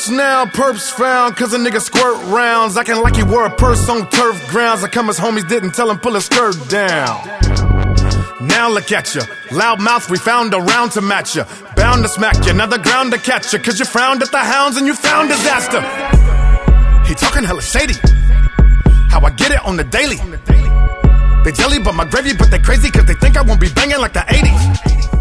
Perps now, perps found, cause a nigga squirt rounds. Acting like he wore a purse on turf grounds. I come as homies didn't tell him pull his skirt down. Now look at ya, loud mouth, we found a round to match ya. Bound to smack ya, another ground to catch ya. Cause you frowned at the hounds and you found disaster. He talking hella shady, how I get it on the daily. They jelly but my gravy, but they crazy cause they think I won't be banging like the 80s.